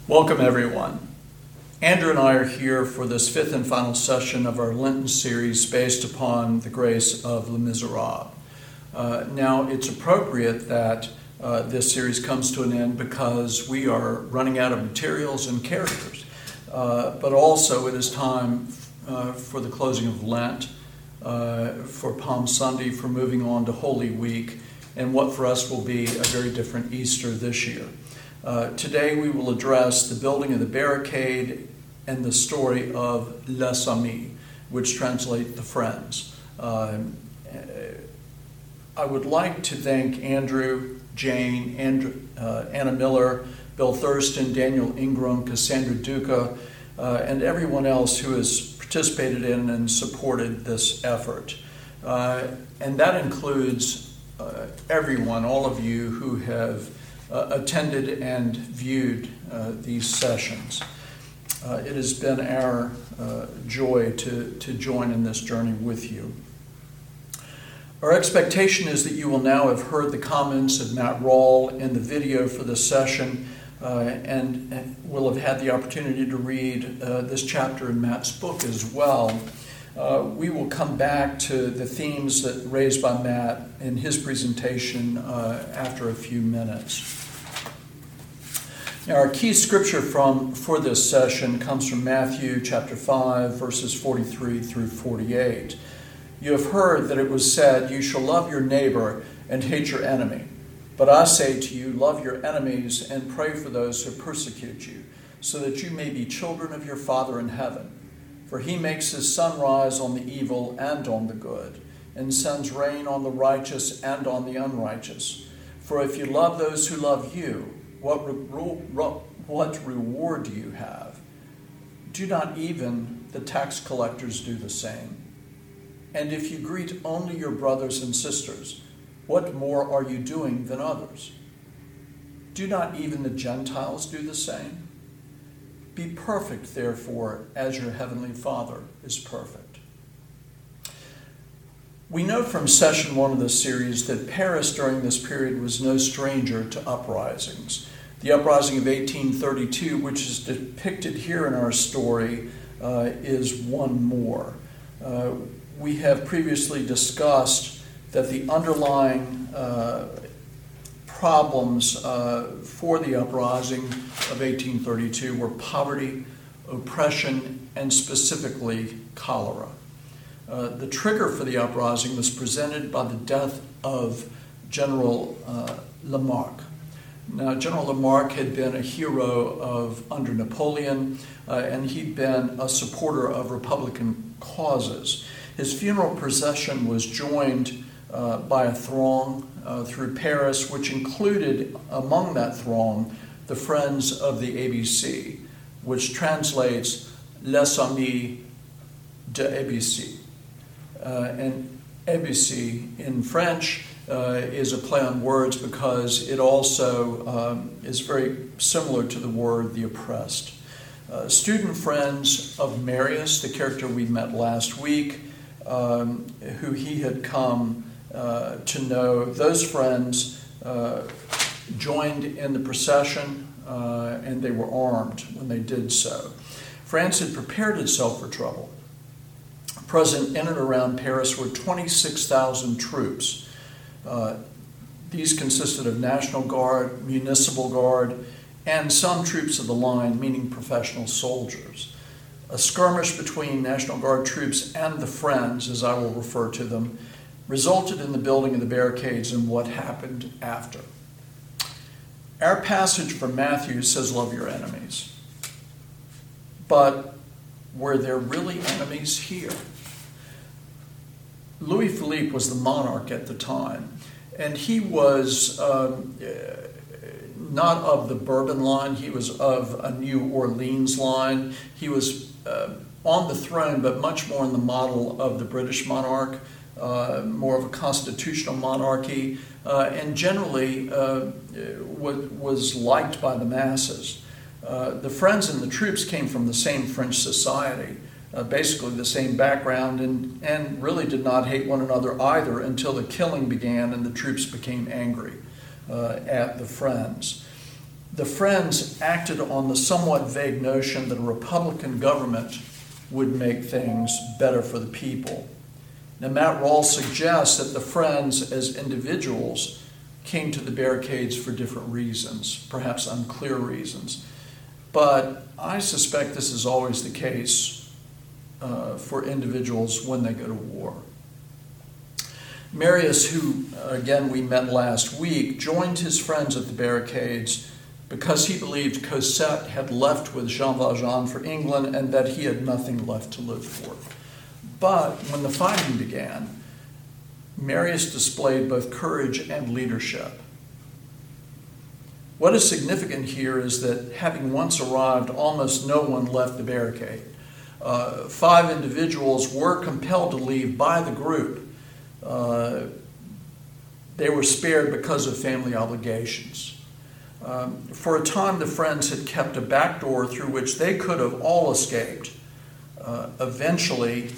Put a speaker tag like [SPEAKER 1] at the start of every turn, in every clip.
[SPEAKER 1] Welcome, everyone. Andrew and I are here for this fifth and final session of our Lenten series based upon the grace of Les Miserables. Now, it's appropriate that this series comes to an end because we are running out of materials and characters. But also it is time for the closing of Lent, for Palm Sunday, for moving on to Holy Week, and what for us will be a very different Easter this year. Today we will address the building of the barricade and the story of Les Amis, which translate the friends. I would like to thank Andrew, Jane, Anna Miller, Bill Thurston, Daniel Ingram, Cassandra Duca, and everyone else who has participated in and supported this effort. And that includes everyone, all of you who have attended and viewed these sessions. It has been our joy to join in this journey with you. Our expectation is that you will now have heard the comments of Matt Rawle in the video for this session and will have had the opportunity to read this chapter in Matt's book as well. We will come back to the themes that raised by Matt in his presentation after a few minutes. Now, our key scripture for this session comes from Matthew chapter 5, verses 43 through 48. You have heard that it was said, "You shall love your neighbor and hate your enemy." But I say to you, love your enemies and pray for those who persecute you, so that you may be children of your Father in heaven. For he makes his sun rise on the evil and on the good, and sends rain on the righteous and on the unrighteous. For if you love those who love you, what reward do you have? Do not even the tax collectors do the same? And if you greet only your brothers and sisters, what more are you doing than others? Do not even the Gentiles do the same? Be perfect, therefore, as your heavenly Father is perfect. We know from session 1 of this series that Paris during this period was no stranger to uprisings. The uprising of 1832, which is depicted here in our story, is one more. We have previously discussed that the underlying problems for the uprising of 1832 were poverty, oppression, and specifically cholera. The trigger for the uprising was presented by the death of General Lamarque. Now, General Lamarque had been a hero under Napoleon, and he'd been a supporter of Republican causes. His funeral procession was joined by a throng through Paris, which included among that throng the Friends of the ABC, which translates Les Amis d'ABC. And ABC in French is a play on words because it also is very similar to the word the oppressed. Student friends of Marius, the character we met last week, who he had come to know, those friends joined in the procession and they were armed when they did so. France had prepared itself for trouble. Present in and around Paris were 26,000 troops. These consisted of National Guard, Municipal Guard, and some troops of the line, meaning professional soldiers. A skirmish between National Guard troops and the Friends, as I will refer to them, resulted in the building of the barricades and what happened after. Our passage from Matthew says, love your enemies. But were there really enemies here? Louis Philippe was the monarch at the time, and he was not of the Bourbon line, he was of a New Orleans line. He was on the throne, but much more in the model of the British monarch, more of a constitutional monarchy, and generally was liked by the masses. The Friends and the troops came from the same French society, basically the same background, and really did not hate one another either until the killing began and the troops became angry at the Friends. The Friends acted on the somewhat vague notion that a Republican government would make things better for the people. Now, Matt Rawls suggests that the Friends, as individuals, came to the barricades for different reasons, perhaps unclear reasons. But I suspect this is always the case for individuals when they go to war. Marius, who, again, we met last week, joined his friends at the barricades because he believed Cosette had left with Jean Valjean for England and that he had nothing left to live for. But when the fighting began, Marius displayed both courage and leadership. What is significant here is that having once arrived, almost no one left the barricade. 5 individuals were compelled to leave by the group. They were spared because of family obligations. For a time, the Friends had kept a back door through which they could have all escaped. Eventually,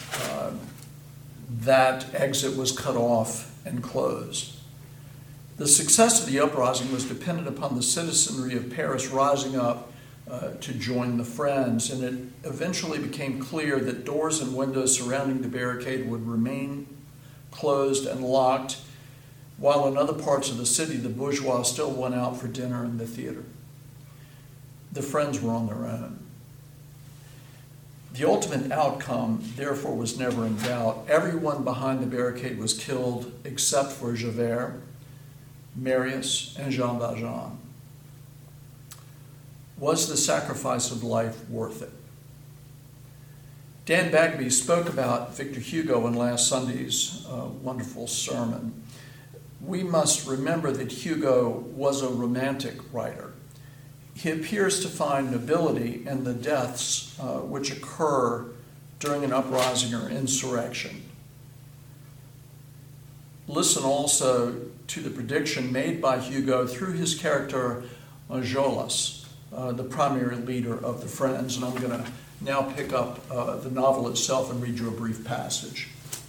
[SPEAKER 1] that exit was cut off and closed. The success of the uprising was dependent upon the citizenry of Paris rising up to join the Friends, and it eventually became clear that doors and windows surrounding the barricade would remain closed and locked, while in other parts of the city the bourgeois still went out for dinner and the theater. The Friends were on their own. The ultimate outcome, therefore, was never in doubt. Everyone behind the barricade was killed except for Javert, Marius, and Jean Valjean. Was the sacrifice of life worth it? Dan Bagby spoke about Victor Hugo in last Sunday's wonderful sermon. We must remember that Hugo was a romantic writer. He appears to find nobility in the deaths which occur during an uprising or insurrection. Listen also to the prediction made by Hugo through his character Enjolras, the primary leader of the Friends. And I'm going to now pick up the novel itself and read you a brief passage.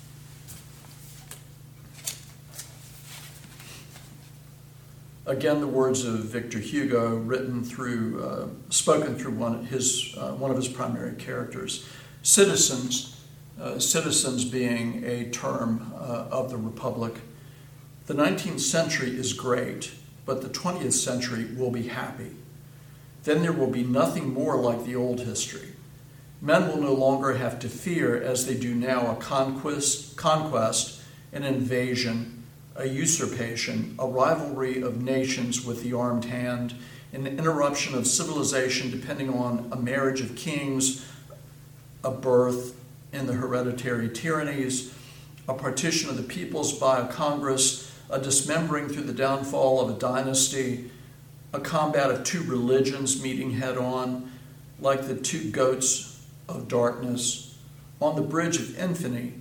[SPEAKER 1] Again, the words of Victor Hugo, spoken through one of his primary characters. Citizens being a term of the Republic. The 19th century is great, but the 20th century will be happy. Then there will be nothing more like the old history. Men will no longer have to fear, as they do now, a conquest, an invasion, a usurpation, a rivalry of nations with the armed hand, an interruption of civilization depending on a marriage of kings, a birth in the hereditary tyrannies, a partition of the peoples by a congress, a dismembering through the downfall of a dynasty, a combat of 2 religions meeting head on, like the 2 goats of darkness. On the bridge of infinity,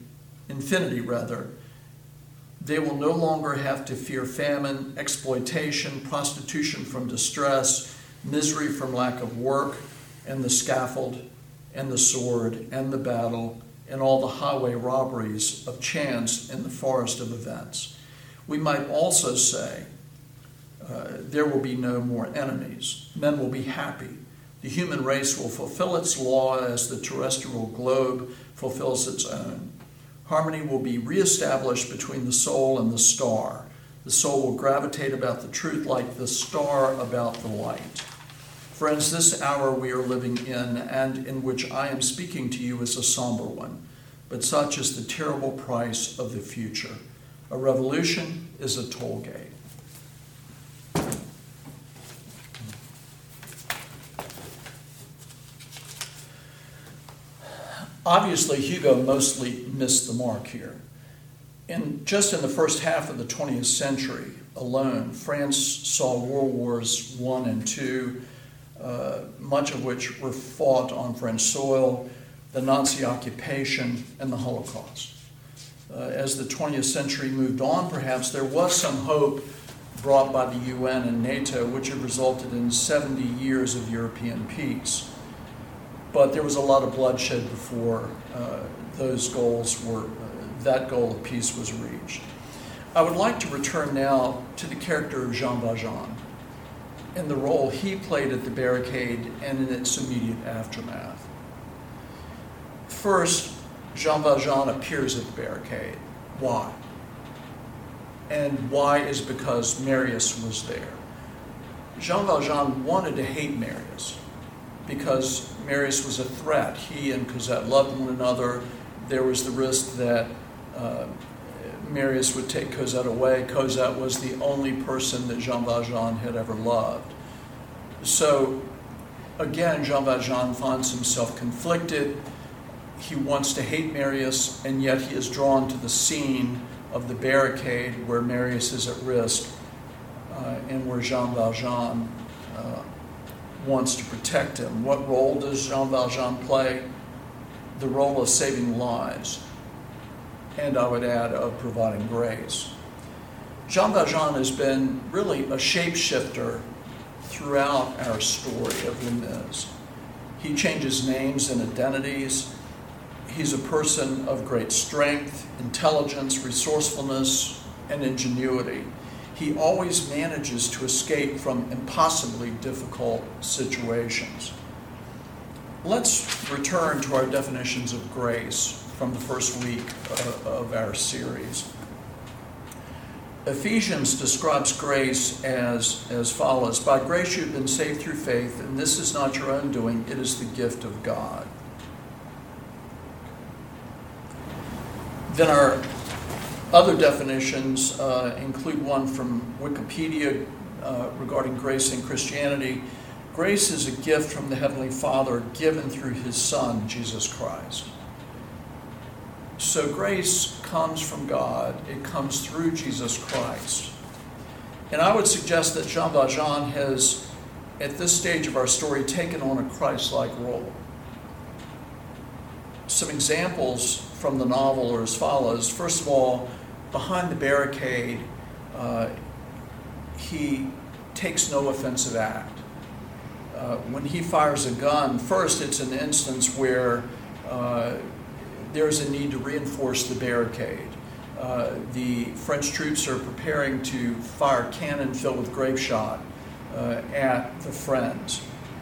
[SPEAKER 1] they will no longer have to fear famine, exploitation, prostitution from distress, misery from lack of work, and the scaffold, and the sword, and the battle, and all the highway robberies of chance in the forest of events. We might also say there will be no more enemies. Men will be happy. The human race will fulfill its law as the terrestrial globe fulfills its own. Harmony will be reestablished between the soul and the star. The soul will gravitate about the truth like the star about the light. Friends, this hour we are living in and in which I am speaking to you is a somber one, but such is the terrible price of the future. A revolution is a toll gate. Obviously, Hugo mostly missed the mark here. Just in the first half of the 20th century alone, France saw World Wars I and II, much of which were fought on French soil, the Nazi occupation, and the Holocaust. As the 20th century moved on, perhaps there was some hope brought by the UN and NATO, which had resulted in 70 years of European peace. But there was a lot of bloodshed before that goal of peace was reached. I would like to return now to the character of Jean Valjean. and the role he played at the barricade and in its immediate aftermath. First, Jean Valjean appears at the barricade. Why? And why is because Marius was there. Jean Valjean wanted to hate Marius because Marius was a threat. He and Cosette loved one another. There was the risk that Marius would take Cosette away. Cosette was the only person that Jean Valjean had ever loved. So, again, Jean Valjean finds himself conflicted. He wants to hate Marius, and yet he is drawn to the scene of the barricade where Marius is at risk and where Jean Valjean wants to protect him. What role does Jean Valjean play? The role of saving lives, and I would add of providing grace. Jean Valjean has been really a shapeshifter throughout our story of Les Mis. He changes names and identities. He's a person of great strength, intelligence, resourcefulness, and ingenuity. He always manages to escape from impossibly difficult situations. Let's return to our definitions of grace from the first week of our series. Ephesians describes grace as follows: by grace you've been saved through faith, and this is not your own doing, it is the gift of God. Then our other definitions include one from Wikipedia regarding grace in Christianity. Grace is a gift from the Heavenly Father given through His Son, Jesus Christ. So grace comes from God. It comes through Jesus Christ. And I would suggest that Jean Valjean has, at this stage of our story, taken on a Christ-like role. Some examples from the novel are as follows. First of all, behind the barricade, he takes no offensive act. When he fires a gun, first it's an instance where there's a need to reinforce the barricade. The French troops are preparing to fire cannon filled with grape shot at the Friends.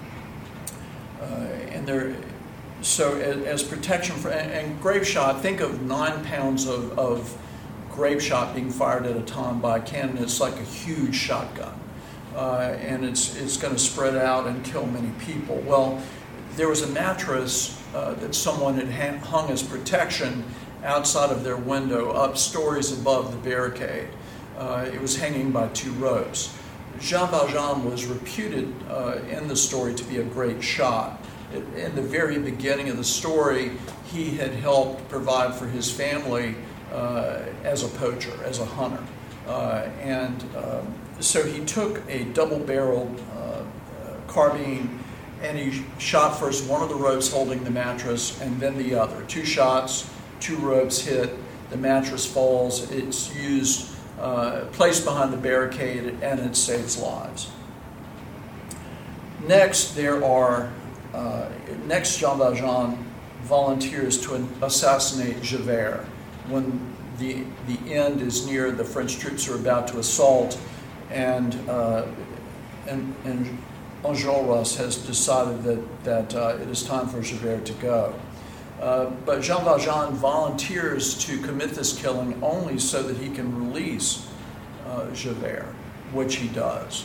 [SPEAKER 1] So as protection for, and grape shot, think of 9 pounds of grape shot being fired at a time by a cannon. It's like a huge shotgun. And it's going to spread out and kill many people. Well, there was a mattress that someone had hung as protection outside of their window, up stories above the barricade. It was hanging by 2 ropes. Jean Valjean was reputed in the story to be a great shot. In the very beginning of the story, he had helped provide for his family as a poacher, as a hunter. So he took a double-barreled carbine and he shot first one of the ropes holding the mattress and then the other. 2 shots, 2 ropes hit, the mattress falls, it's used, placed behind the barricade, and it saves lives. Next, Jean Valjean volunteers to assassinate Javert. When the end is near, the French troops are about to assault, and Enjolras has decided that it is time for Javert to go. But Jean Valjean volunteers to commit this killing only so that he can release Javert, which he does.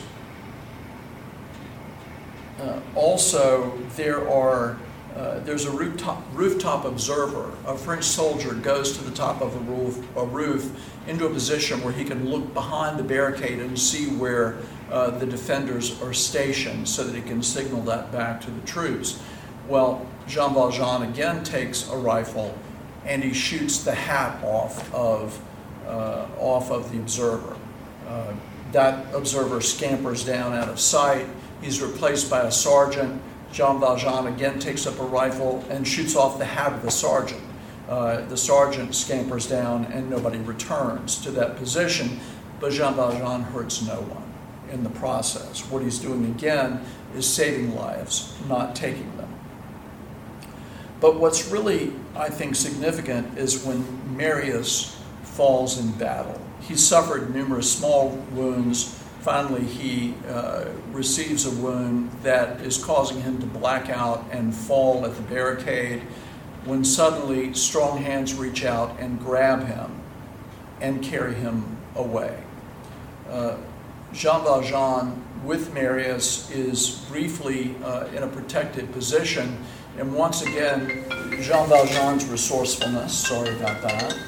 [SPEAKER 1] Also, there's a rooftop observer. A French soldier goes to the top of a roof into a position where he can look behind the barricade and see where the defenders are stationed so that he can signal that back to the troops. Well, Jean Valjean again takes a rifle and he shoots the hat off of the observer. That observer scampers down out of sight. He's replaced by a sergeant. Jean Valjean again takes up a rifle and shoots off the hat of the sergeant. The sergeant scampers down and nobody returns to that position, but Jean Valjean hurts no one in the process. What he's doing again is saving lives, not taking them. But what's really, I think, significant is when Marius falls in battle. He suffered numerous small wounds finally he receives a wound that is causing him to black out and fall at the barricade, when suddenly strong hands reach out and grab him and carry him away. Jean Valjean, with Marius, is briefly in a protected position, and once again, Jean Valjean's resourcefulness, sorry about that.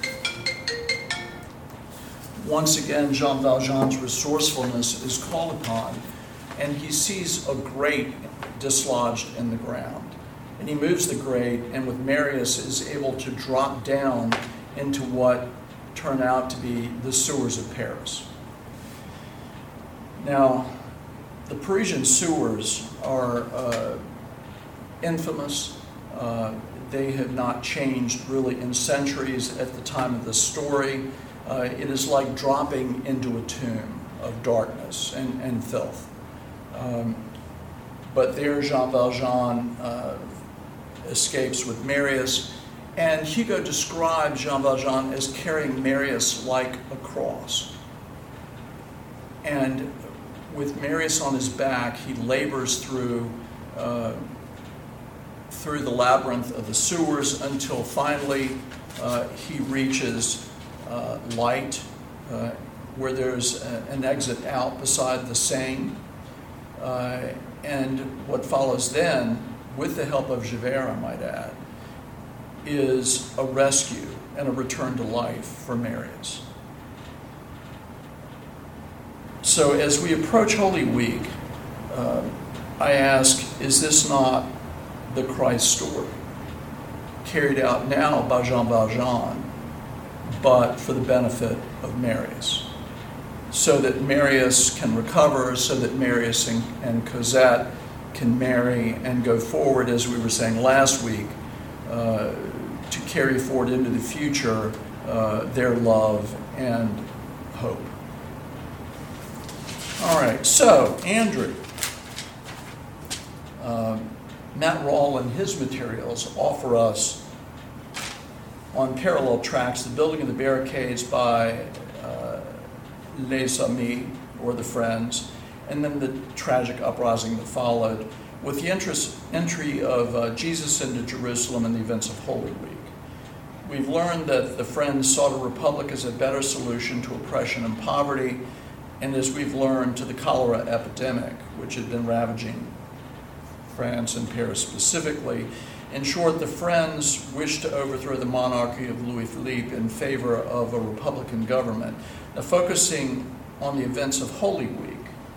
[SPEAKER 1] Once again, Jean Valjean's resourcefulness is called upon, and he sees a grate dislodged in the ground. And he moves the grate, and with Marius is able to drop down into what turn out to be the sewers of Paris. Now, the Parisian sewers are infamous. They have not changed really in centuries at the time of the story. It is like dropping into a tomb of darkness and filth. But there Jean Valjean escapes with Marius, and Hugo describes Jean Valjean as carrying Marius like a cross. And with Marius on his back, he labors through the labyrinth of the sewers until finally he reaches light, where there's an exit out beside the Seine. And what follows then, with the help of Javert, I might add, is a rescue and a return to life for Marius. So as we approach Holy Week, I ask, is this not the Christ story, carried out now by Jean Valjean, but for the benefit of Marius, so that Marius can recover, so that Marius and Cosette can marry and go forward, as we were saying last week, to carry forward into the future their love and hope. All right, so Andrew, Matt Rawle and his materials offer us on parallel tracks the building of the barricades by Les Amis, or the Friends, and then the tragic uprising that followed, with the entry of Jesus into Jerusalem and the events of Holy Week. We've learned that the Friends sought a republic as a better solution to oppression and poverty, and as we've learned, to the cholera epidemic, which had been ravaging France and Paris specifically. In short, the Friends wished to overthrow the monarchy of Louis Philippe in favor of a republican government. Now, focusing on the events of Holy Week,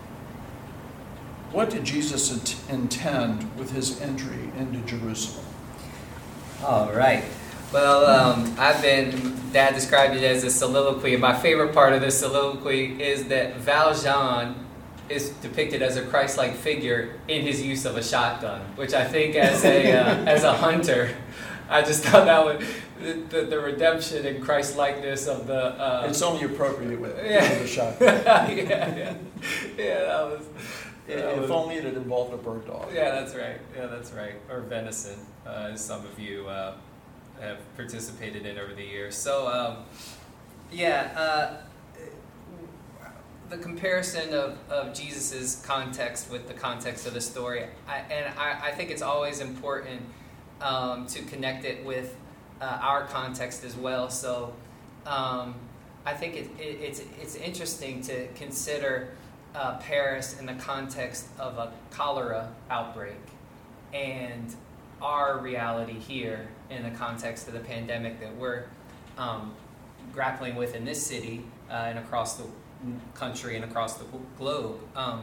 [SPEAKER 1] what did Jesus intend with his entry into Jerusalem?
[SPEAKER 2] All right. Well, Dad described it as a soliloquy, and my favorite part of this soliloquy is that Valjean is depicted as a Christ-like figure in his use of a shotgun, which I think as a hunter, I just thought that would the redemption and Christ-likeness of the...
[SPEAKER 1] it's only appropriate with a shotgun.
[SPEAKER 2] Yeah, that was...
[SPEAKER 1] If only it had involved a bird dog.
[SPEAKER 2] Yeah, that's right. Or venison, as some of you have participated in over the years. So, the comparison of Jesus' context with the context of the story, I think it's always important to connect it with our context as well. So, I think it's interesting to consider Paris in the context of a cholera outbreak and our reality here in the context of the pandemic that we're grappling with in this city and across the country and across the globe.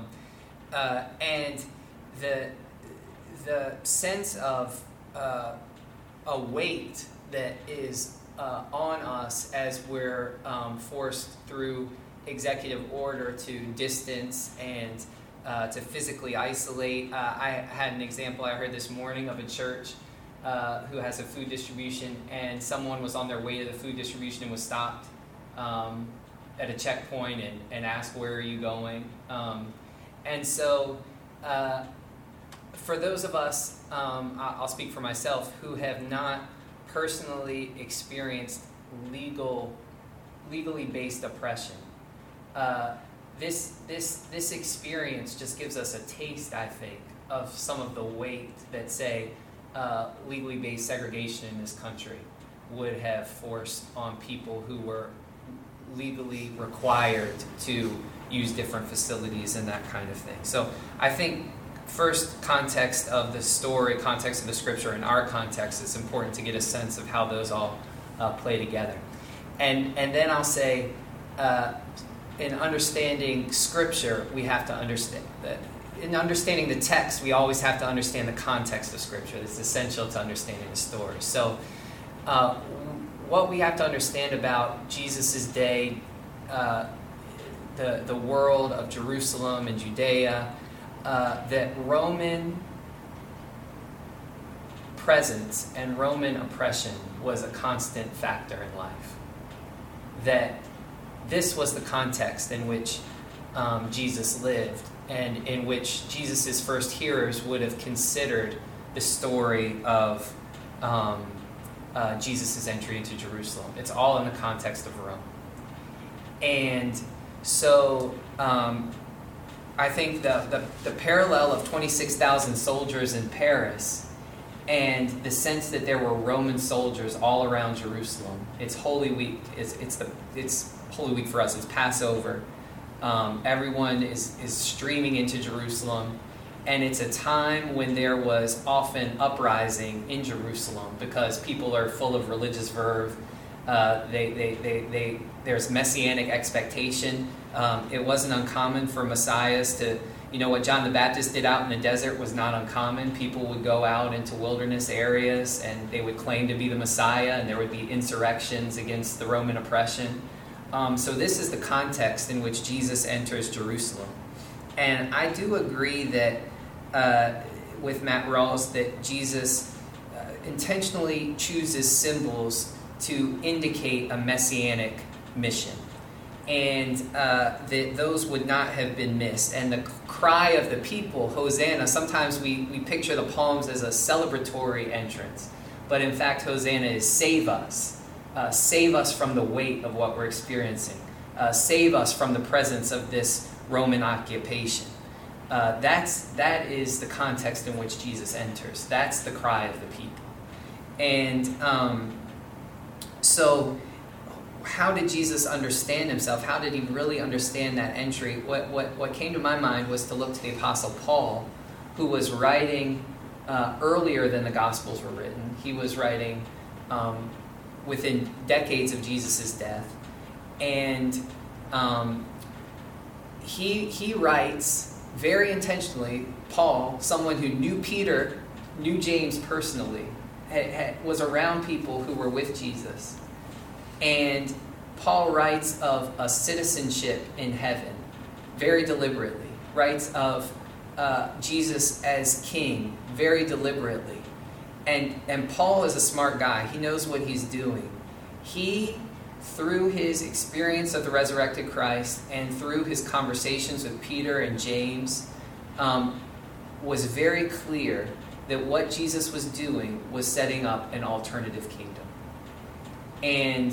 [SPEAKER 2] And the sense of a weight that is on us as we're forced through executive order to distance and to physically isolate. I had an example I heard this morning of a church who has a food distribution, and someone was on their way to the food distribution and was stopped at a checkpoint and asked, "Where are you going?" And so for those of us, I'll speak for myself, who have not personally experienced legally based oppression, this experience just gives us a taste, I think, of some of the weight that, say, legally based segregation in this country would have forced on people who were legally required to use different facilities and that kind of thing. So I think first, context of the story, context of the scripture, and our context, it's important to get a sense of how those all play together. And then I'll say, in understanding scripture, we have to understand that in understanding the text, we always have to understand the context of scripture. It's essential to understanding the story. So what we have to understand about Jesus' day, the world of Jerusalem and Judea, that Roman presence and Roman oppression was a constant factor in life. That this was the context in which Jesus lived, and in which Jesus' first hearers would have considered the story of Jesus' entry into Jerusalem. It's all in the context of Rome. And so I think the parallel of 26,000 soldiers in Paris and the sense that there were Roman soldiers all around Jerusalem. It's Holy Week. It's Holy Week for us. It's Passover. Everyone is streaming into Jerusalem, and it's a time when there was often uprising in Jerusalem because people are full of religious verve. There's messianic expectation. It wasn't uncommon for messiahs to, what John the Baptist did out in the desert was not uncommon. People would go out into wilderness areas and they would claim to be the Messiah, and there would be insurrections against the Roman oppression. So this is the context in which Jesus enters Jerusalem. And I do agree that with Matt Rawls that Jesus intentionally chooses symbols to indicate a messianic mission. And that those would not have been missed. And the cry of the people, Hosanna, sometimes we picture the palms as a celebratory entrance. But in fact, Hosanna is save us. Save us from the weight of what we're experiencing. Save us from the presence of this Roman occupation. That is the context in which Jesus enters. That's the cry of the people. And so how did Jesus understand himself? How did he really understand that entry? What came to my mind was to look to the Apostle Paul, who was writing earlier than the Gospels were written. He was writing within decades of Jesus' death. And he writes very intentionally, Paul, someone who knew Peter, knew James personally, was around people who were with Jesus. And Paul writes of a citizenship in heaven, very deliberately. Writes of Jesus as king, very deliberately. And Paul is a smart guy. He knows what he's doing. He, through his experience of the resurrected Christ and through his conversations with Peter and James, was very clear that what Jesus was doing was setting up an alternative kingdom. And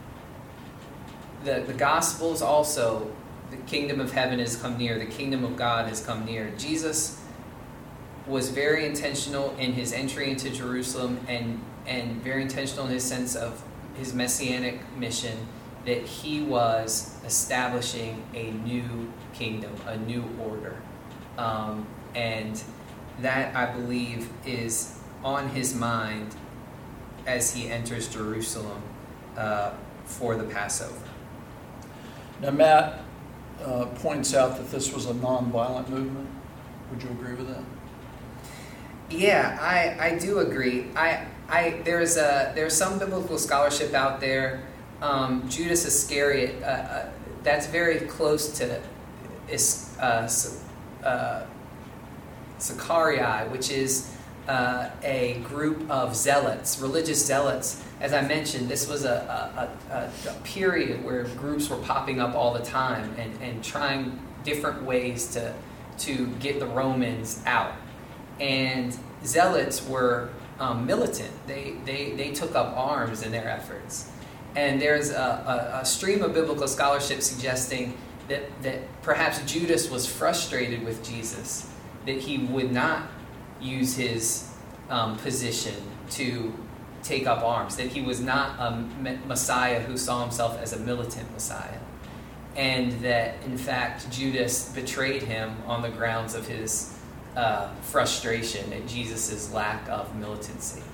[SPEAKER 2] the Gospels also, the kingdom of heaven has come near, the kingdom of God has come near. Jesus was very intentional in his entry into Jerusalem and very intentional in his sense of his messianic mission, that he was establishing a new kingdom, a new order. And that, I believe, is on his mind as he enters Jerusalem for the Passover.
[SPEAKER 1] Now, Matt points out that this was a nonviolent movement. Would you agree with that?
[SPEAKER 2] Yeah, I do agree. There's some biblical scholarship out there. Judas Iscariot, that's very close to Sicarii, which is a group of zealots, religious zealots. As I mentioned, this was a period where groups were popping up all the time and trying different ways to get the Romans out. And zealots were militant. They took up arms in their efforts. And there's a stream of biblical scholarship suggesting that perhaps Judas was frustrated with Jesus, that he would not use his position to take up arms, that he was not a Messiah who saw himself as a militant Messiah, and that in fact Judas betrayed him on the grounds of his frustration at Jesus' lack of militancy.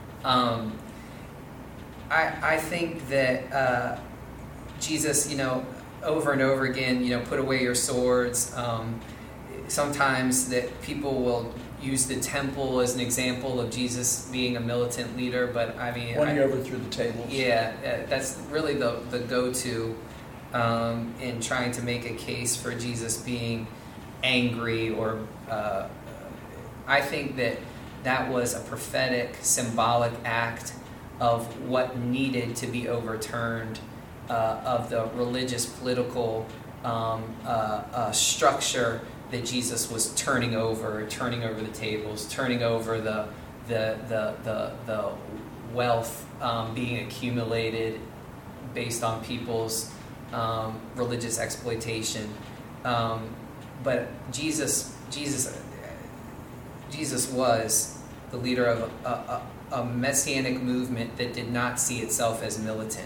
[SPEAKER 2] I think that Jesus, over and over again, put away your swords. Sometimes that people will use the temple as an example of Jesus being a militant leader, but I mean,
[SPEAKER 1] when he overthrew the tables.
[SPEAKER 2] Yeah, that's really the go-to in trying to make a case for Jesus being angry, or I think that was a prophetic, symbolic act of what needed to be overturned, of the religious, political structure that Jesus was turning over the tables, turning over the wealth being accumulated based on people's religious exploitation. But Jesus was the leader of a messianic movement that did not see itself as militant.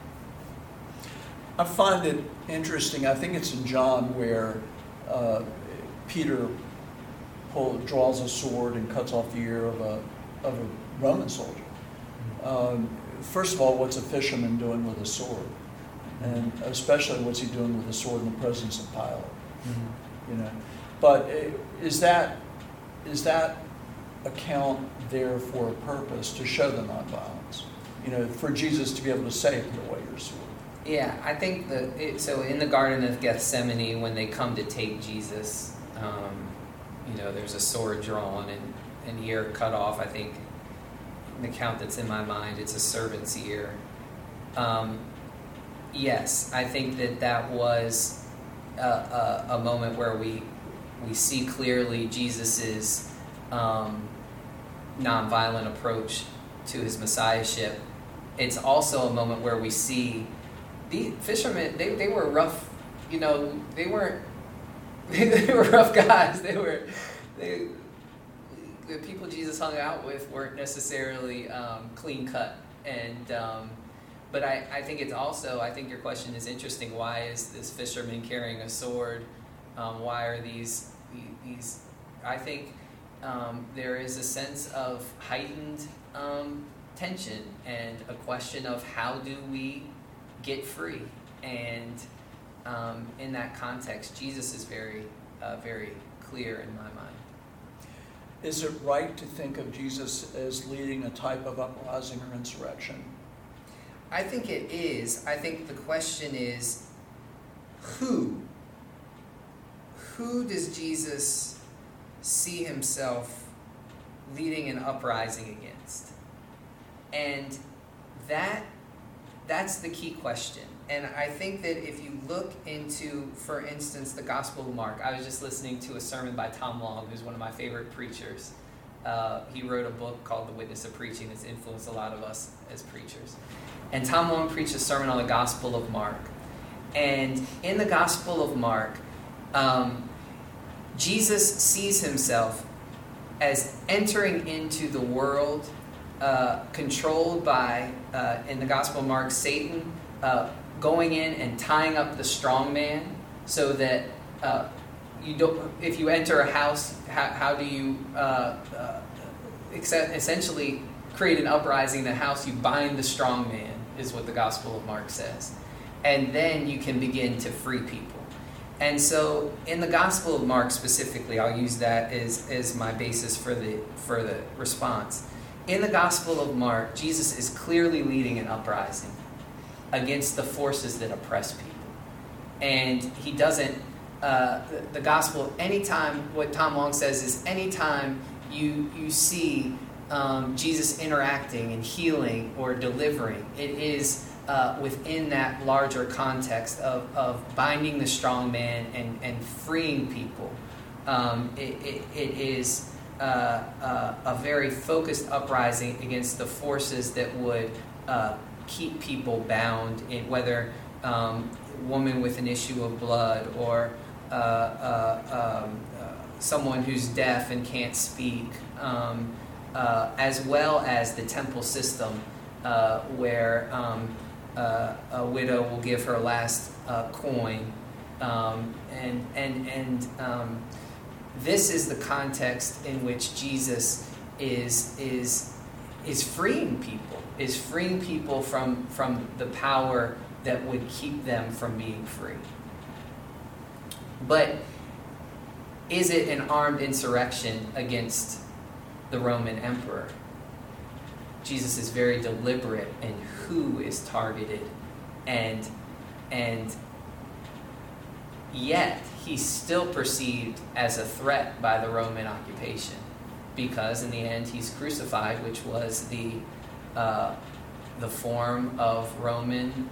[SPEAKER 1] I find it interesting. I think it's in John where Peter draws a sword and cuts off the ear of a Roman soldier. First of all, what's a fisherman doing with a sword? And especially what's he doing with a sword in the presence of Pilate? Mm-hmm. But is that account there for a purpose, to show the nonviolence? For Jesus to be able to say, "Put away your sword."
[SPEAKER 2] Yeah, I think so in the Garden of Gethsemane, when they come to take Jesus, there's a sword drawn and an ear cut off. I think the account that's in my mind, it's a servant's ear. Yes, I think that was a moment where we see clearly Jesus's nonviolent approach to his messiahship. It's also a moment where we see the fishermen. They were rough. They weren't. They were rough guys. The people Jesus hung out with weren't necessarily clean cut. And but I think it's also, I think your question is interesting. Why is this fisherman carrying a sword? Why are these? I think there is a sense of heightened tension and a question of how do we get free. And in that context, Jesus is very, very clear in my mind.
[SPEAKER 1] Is it right to think of Jesus as leading a type of uprising or insurrection?
[SPEAKER 2] I think it is. I think the question is, who? Who does Jesus see himself leading an uprising against? And that's the key question. And I think that if you look into, for instance, the Gospel of Mark, I was just listening to a sermon by Tom Long, who's one of my favorite preachers. He wrote a book called The Witness of Preaching that's influenced a lot of us as preachers. And Tom Long preached a sermon on the Gospel of Mark. And in the Gospel of Mark, Jesus sees himself as entering into the world controlled by, in the Gospel of Mark, Satan going in and tying up the strong man, so that you don't. If you enter a house, how do you essentially create an uprising in the house? You bind the strong man, is what the Gospel of Mark says, and then you can begin to free people. And so, in the Gospel of Mark specifically, I'll use that as my basis for the response. In the Gospel of Mark, Jesus is clearly leading an uprising against the forces that oppress people. And he doesn't, the gospel, anytime, what Tom Long says is, anytime you see Jesus interacting and healing or delivering, it is within that larger context of binding the strong man and freeing people. It is a very focused uprising against the forces that would keep people bound, in whether woman with an issue of blood, or someone who's deaf and can't speak, as well as the temple system, where a widow will give her last coin, and this is the context in which Jesus is freeing people from the power that would keep them from being free. But is it an armed insurrection against the Roman emperor? Jesus is very deliberate in who is targeted, and yet he's still perceived as a threat by the Roman occupation, because in the end he's crucified, which was the form of Roman.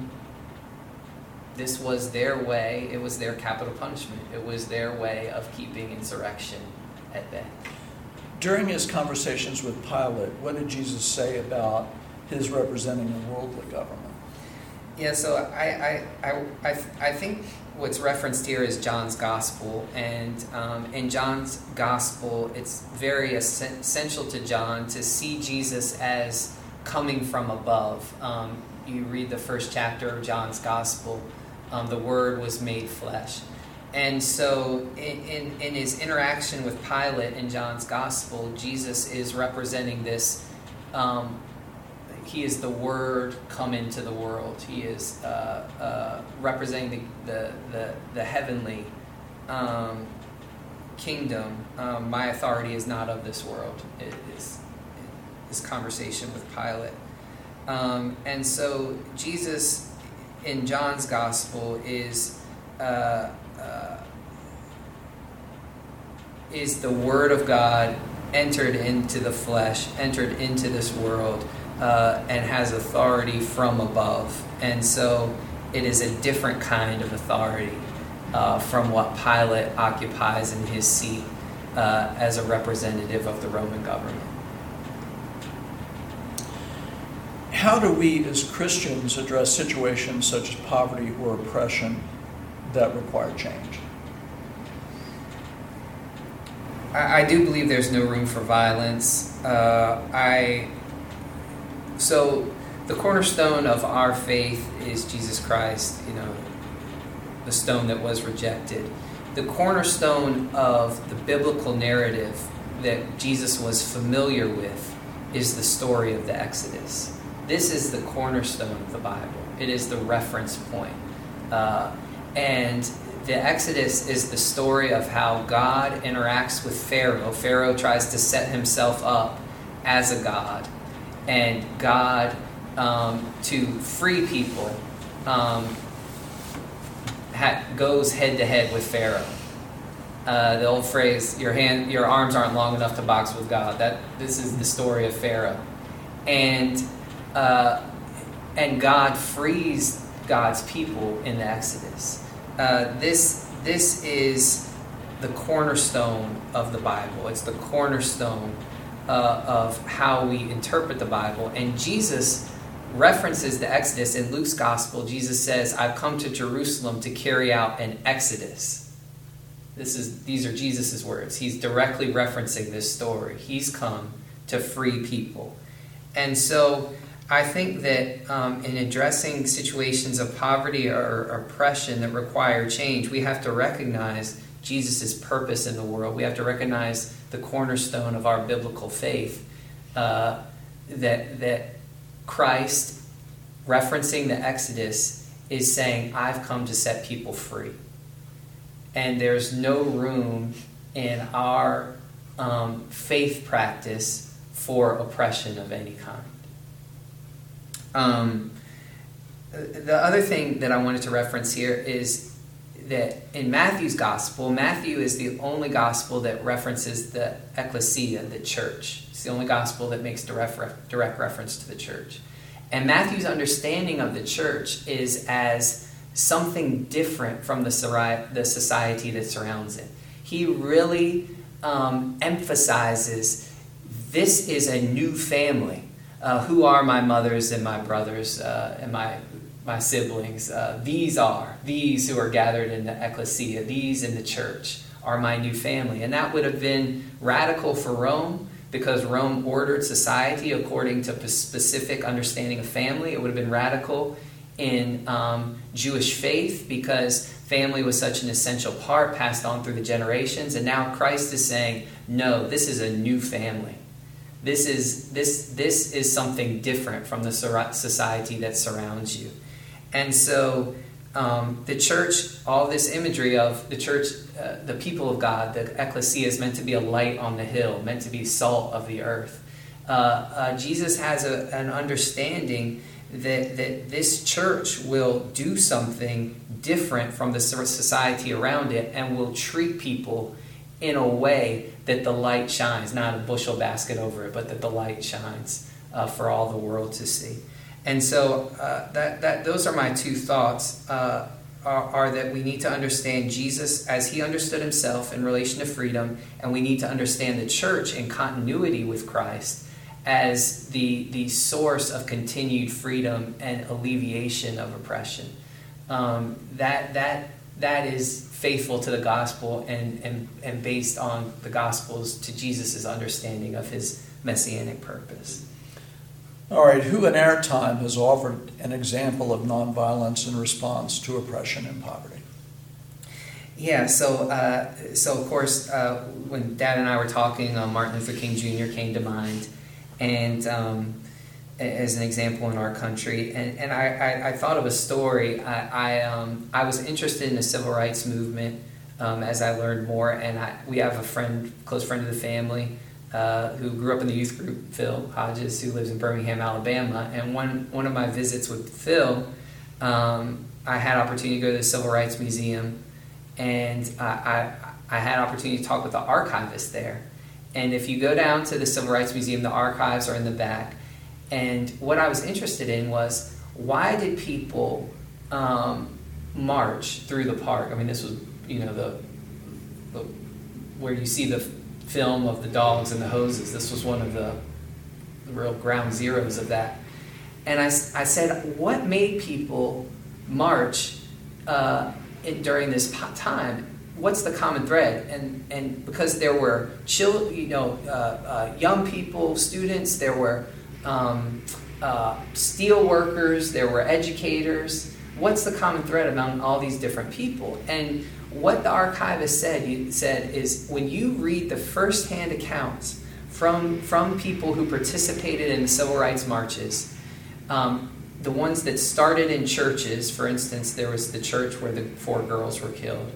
[SPEAKER 2] This was their way. It was their capital punishment. It was their way of keeping insurrection at bay.
[SPEAKER 1] During his conversations with Pilate, what did Jesus say about his representing a worldly government?
[SPEAKER 2] Yeah, so I think what's referenced here is John's Gospel, and in John's Gospel, it's very essential to John to see Jesus as coming from above. You read the first chapter of John's Gospel, the Word was made flesh. And so in his interaction with Pilate in John's Gospel, Jesus is representing this. He is the Word come into the world. He is representing the heavenly kingdom. My authority is not of this world. It is his conversation with Pilate. And so Jesus in John's Gospel is the Word of God entered into the flesh, entered into this world, and has authority from above. And so it is a different kind of authority from what Pilate occupies in his seat as a representative of the Roman government.
[SPEAKER 1] How do we as Christians address situations such as poverty or oppression that require change?
[SPEAKER 2] I do believe there's no room for violence. So the cornerstone of our faith is Jesus Christ, the stone that was rejected. The cornerstone of the biblical narrative that Jesus was familiar with is the story of the Exodus. This is the cornerstone of the Bible. It is the reference point. And the Exodus is the story of how God interacts with Pharaoh. Pharaoh tries to set himself up as a god. And God, to free people, goes head-to-head with Pharaoh. The old phrase, your arms aren't long enough to box with God. This is the story of Pharaoh. And God frees God's people in the Exodus. This is the cornerstone of the Bible. It's the cornerstone of how we interpret the Bible. And Jesus references the Exodus in Luke's Gospel. Jesus says, "I've come to Jerusalem to carry out an Exodus." These are Jesus' words. He's directly referencing this story. He's come to free people. And so I think that in addressing situations of poverty or oppression that require change, we have to recognize Jesus' purpose in the world. We have to recognize the cornerstone of our biblical faith, that Christ, referencing the Exodus, is saying, "I've come to set people free." And there's no room in our faith practice for oppression of any kind. The other thing that I wanted to reference here is that in Matthew's Gospel, Matthew is the only Gospel that references the ecclesia, the church. It's the only Gospel that makes direct reference to the church. And Matthew's understanding of the church is as something different from the society that surrounds it. He really emphasizes this is a new family. Who are my mothers and my brothers and my my siblings. These who are gathered in the ecclesia, these in the church are my new family. And that would have been radical for Rome, because Rome ordered society according to a specific understanding of family. It would have been radical in Jewish faith, because family was such an essential part passed on through the generations. And now Christ is saying, no, this is a new family. This is something different from the society that surrounds you. And so the church, all this imagery of the church, the people of God, the ecclesia, is meant to be a light on the hill, meant to be salt of the earth. Jesus has an understanding that this church will do something different from the society around it, and will treat people in a way that the light shines, not a bushel basket over it, but that the light shines for all the world to see. And so those are my two thoughts, are that we need to understand Jesus as he understood himself in relation to freedom, and we need to understand the church in continuity with Christ as the source of continued freedom and alleviation of oppression. That is faithful to the gospel and based on the gospels, to Jesus' understanding of his messianic purpose.
[SPEAKER 1] All right, who in our time has offered an example of nonviolence in response to oppression and poverty?
[SPEAKER 2] Yeah, so of course, when Dad and I were talking, Martin Luther King Jr. came to mind, and as an example in our country. And I thought of a story. I was interested in the civil rights movement as I learned more, and we have a close friend of the family, who grew up in the youth group, Phil Hodges, who lives in Birmingham, Alabama. And one of my visits with Phil, I had opportunity to go to the Civil Rights Museum, and I had opportunity to talk with the archivist there. And if you go down to the Civil Rights Museum, the archives are in the back. And what I was interested in was, why did people march through the park? I mean, this was, the where you see the film of the dogs and the hoses. This was one of the real ground zeros of that. And I said, what made people march during this time? What's the common thread? And because there were young people, students, there were steel workers, there were educators. What's the common thread among all these different people? And what the archivist said is, when you read the first-hand accounts from people who participated in the civil rights marches, the ones that started in churches, for instance, there was the church where the 4 girls were killed.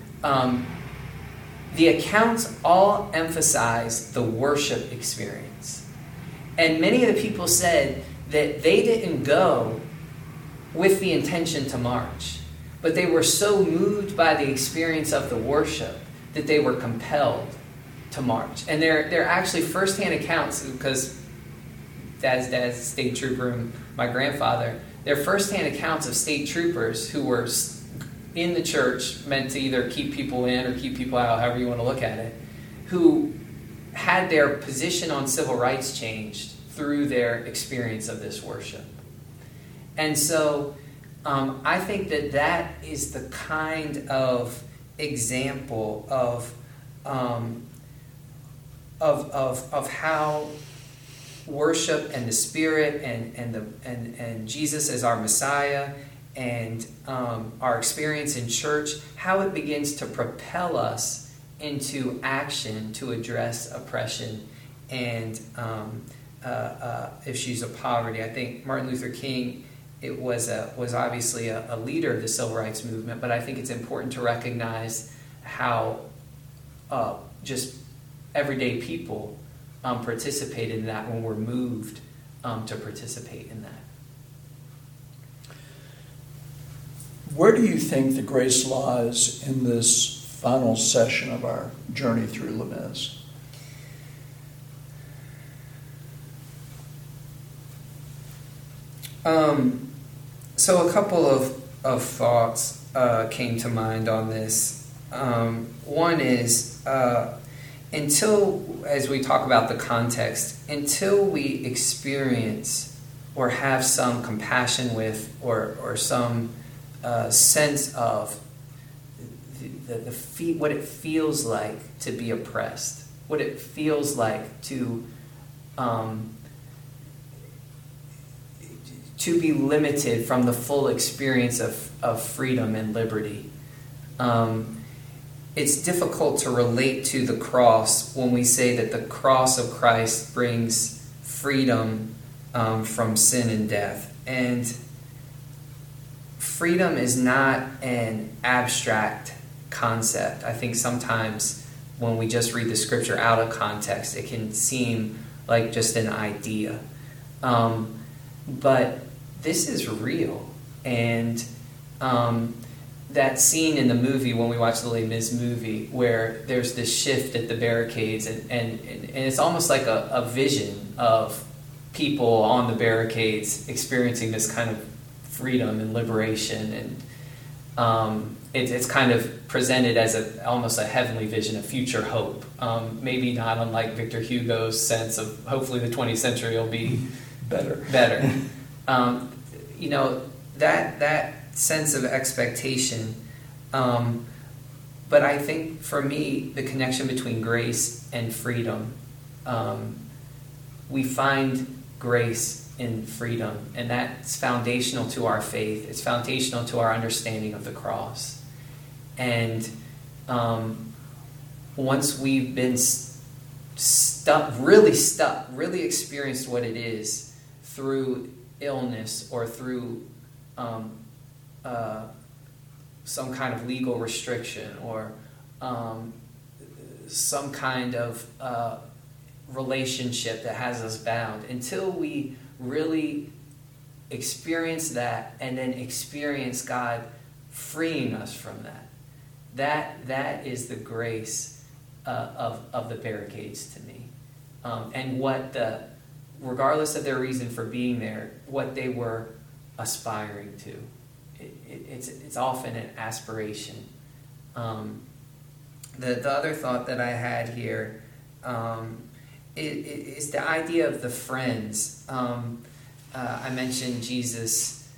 [SPEAKER 2] The accounts all emphasize the worship experience. And many of the people said that they didn't go with the intention to march, but they were so moved by the experience of the worship that they were compelled to march. And they're actually first-hand accounts, because Dad's state trooper and my grandfather, they're first-hand accounts of state troopers who were in the church, meant to either keep people in or keep people out, however you want to look at it, who had their position on civil rights changed through their experience of this worship. And so I think that is the kind of example of how worship and the Spirit and Jesus as our Messiah and our experience in church, how it begins to propel us into action to address oppression and issues of poverty. I think Martin Luther King was obviously a leader of the civil rights movement, but I think it's important to recognize how just everyday people participated in that when we're moved to participate in that.
[SPEAKER 1] Where do you think the grace lies in this final session of our journey through Les Mis?
[SPEAKER 2] So a couple of thoughts came to mind on this. One is, until, as we talk about the context, until we experience or have some compassion with, or some sense of what it feels like to be oppressed, what it feels like to be limited from the full experience of freedom and liberty. It's difficult to relate to the cross when we say that the cross of Christ brings freedom from sin and death. And freedom is not an abstract concept. I think sometimes when we just read the scripture out of context, it can seem like just an idea. But this is real. And that scene in the movie, when we watch the Les Mis movie, where there's this shift at the barricades, and it's almost like a vision of people on the barricades experiencing this kind of freedom and liberation, and it's kind of presented as almost a heavenly vision, a future hope. Maybe not unlike Victor Hugo's sense of hopefully the 20th century will be better. That sense of expectation. But I think for me, the connection between grace and freedom, we find grace in freedom, and that's foundational to our faith. It's foundational to our understanding of the cross. And once we've been really experienced what it is through illness or through some kind of legal restriction or some kind of relationship that has us bound, until we really experience that and then experience God freeing us from that is the grace of the barricades to me. And regardless of their reason for being there, what they were aspiring to. It's often an aspiration. The other thought that I had here is the idea of the friends. I mentioned Jesus,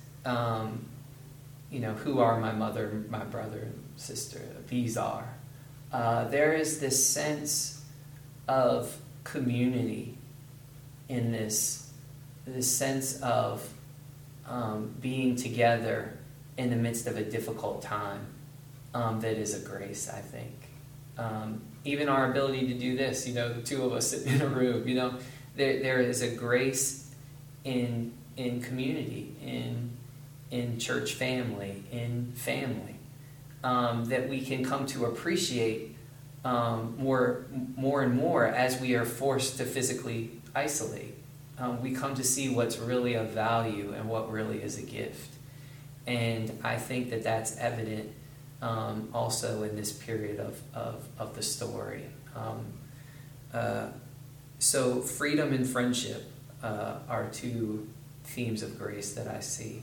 [SPEAKER 2] who are my mother, my brother, and sister? These are. There is this sense of community in this sense of being together in the midst of a difficult time, that is a grace, I think. Even our ability to do this, the two of us sitting in a room, there is a grace in community, in church family, in family, that we can come to appreciate more and more as we are forced to physically isolate. We come to see what's really of value and what really is a gift. And I think that that's evident also in this period of the story. So freedom and friendship are two themes of grace that I see.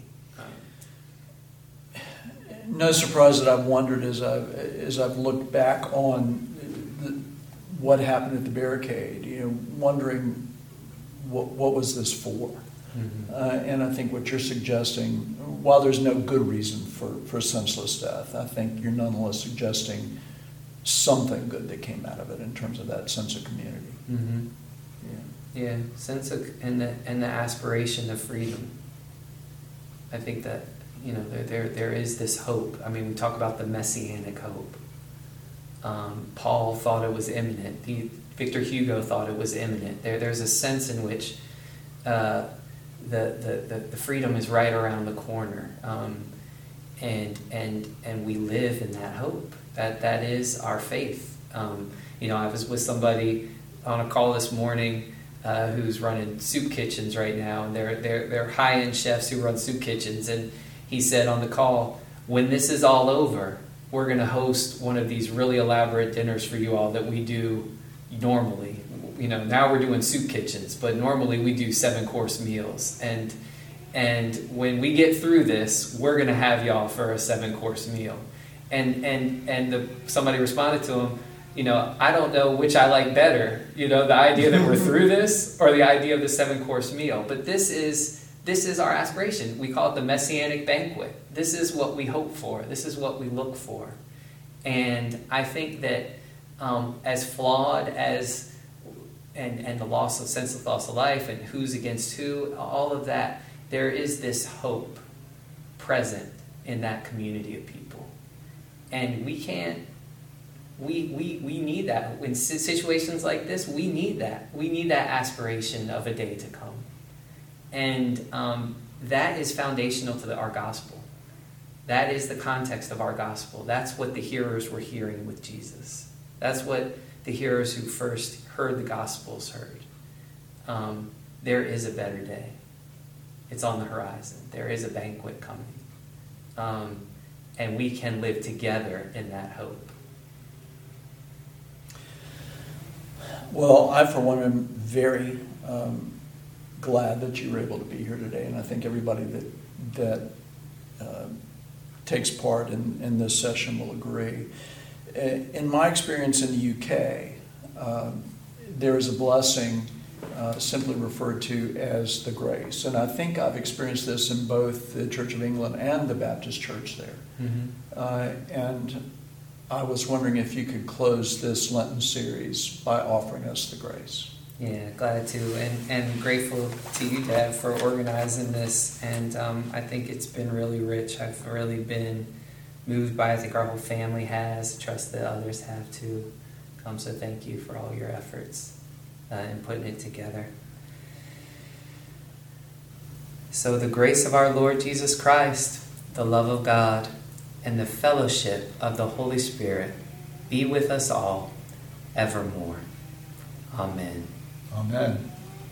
[SPEAKER 1] No surprise that I've wondered as I've looked back on what happened at the barricade, wondering what was this for? Mm-hmm. And I think what you're suggesting, while there's no good reason for senseless death, I think you're nonetheless suggesting something good that came out of it in terms of that sense of community.
[SPEAKER 2] Mm-hmm. Yeah, sense of and the aspiration of freedom. I think that there is this hope. I mean, we talk about the messianic hope. Paul thought it was imminent. Victor Hugo thought it was imminent. There's a sense in which the freedom is right around the corner, and we live in that hope. That is our faith. I was with somebody on a call this morning who's running soup kitchens right now, and they're high-end chefs who run soup kitchens, and he said on the call, when this is all over, we're going to host one of these really elaborate dinners for you all that we do normally. Now we're doing soup kitchens, but normally we do 7-course meals. And when we get through this, we're going to have y'all for a 7-course meal. And somebody responded to him, I don't know which I like better, the idea that we're through this or the idea of the 7-course meal. But this is this is our aspiration. We call it the Messianic banquet. This is what we hope for. This is what we look for. And I think that as flawed as, and the sense of loss of life and who's against who, all of that, there is this hope present in that community of people. And we need that. In situations like this, we need that. We need that aspiration of a day to come. And that is foundational to our gospel. That is the context of our gospel. That's what the hearers were hearing with Jesus. That's what the hearers who first heard the Gospels heard. There is a better day. It's on the horizon. There is a banquet coming. And we can live together in that hope.
[SPEAKER 1] Well, I, for one, am very glad that you were able to be here today, and I think everybody that takes part in this session will agree. In my experience in the UK, there is a blessing simply referred to as the grace. And I think I've experienced this in both the Church of England and the Baptist Church there. Mm-hmm. And I was wondering if you could close this Lenten series by offering us the grace.
[SPEAKER 2] Yeah, glad to, and grateful to you, Dad, for organizing this. And I think it's been really rich. I've really been moved by it. I think our whole family has. I trust that others have too. So thank you for all your efforts in putting it together. So the grace of our Lord Jesus Christ, the love of God, and the fellowship of the Holy Spirit be with us all evermore. Amen.
[SPEAKER 1] Amen.